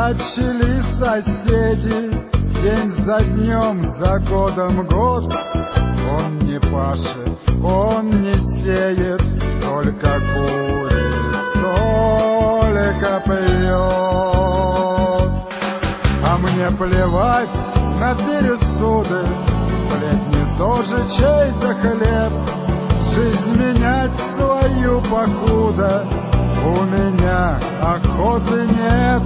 Начали соседи день за днем, за годом год. Он не пашет, он не сеет, только курит, только пьет. А мне плевать на пересуды, сплетни тоже чей-то хлеб. Жизнь менять свою покуда, у меня охоты нет.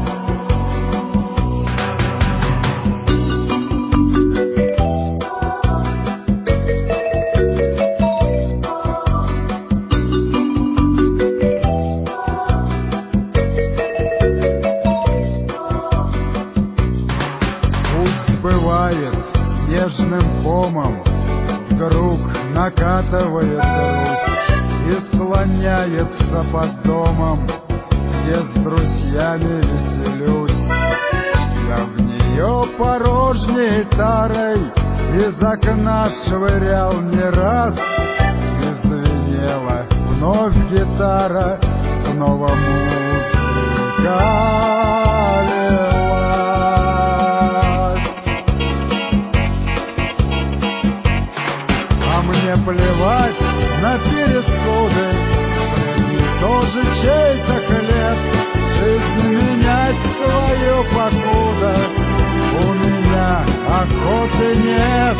Пусть бывает снежным комом, вдруг накатывает грусть и слоняется под домом, где с друзьями веселюсь. Я в нее порожней тарой из окна швырял не раз, и звенела вновь гитара, снова музыка лилась. А мне плевать на пересуды, сплетни тоже чей-то хлеб. Жизнь менять свою покуда, у меня охоты нет.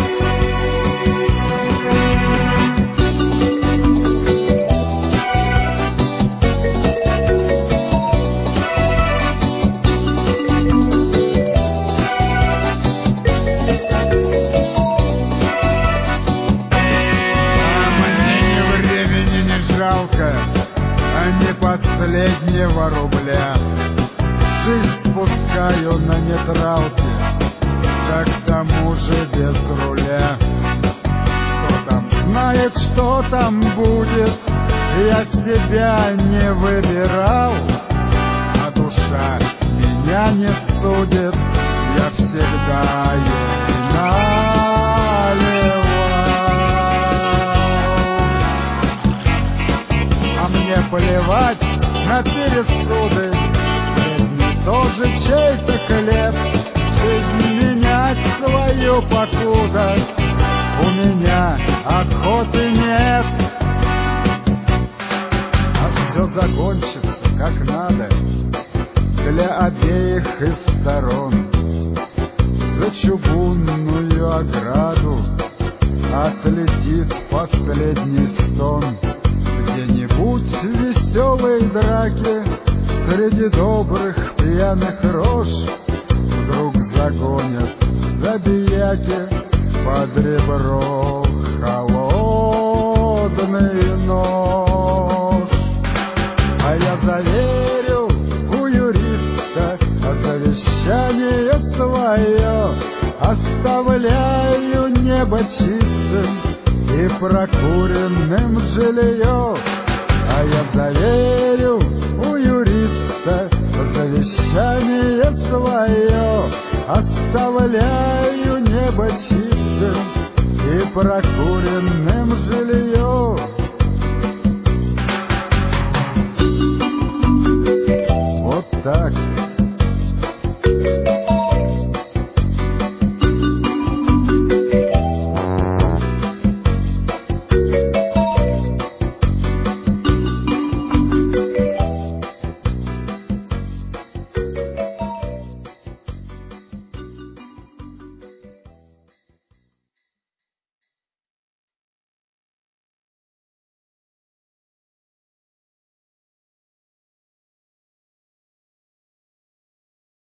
Жалко, а не последнего рубля. Жизнь спускаю на нейтралке, да к тому же без руля. Кто там знает, что там будет, я себя не выбирал. А душа меня не судит, я всегда ей наливал. Мне плевать на пересуды, сплетни тоже чей-то хлеб. Жизнь менять свою покуда, у меня охоты нет. А все закончится как надо для обеих из сторон. За чугунную ограду отлетит последний стон. Где-нибудь в веселой драке среди добрых пьяных рож вдруг загонят забияки под ребро холодный нож. А я заверю у юриста, а завещание свое оставляю небо чистым и прокуренным жилье. А я заверю у юриста, завещание свое оставляю небо чистым и прокуренным жилье.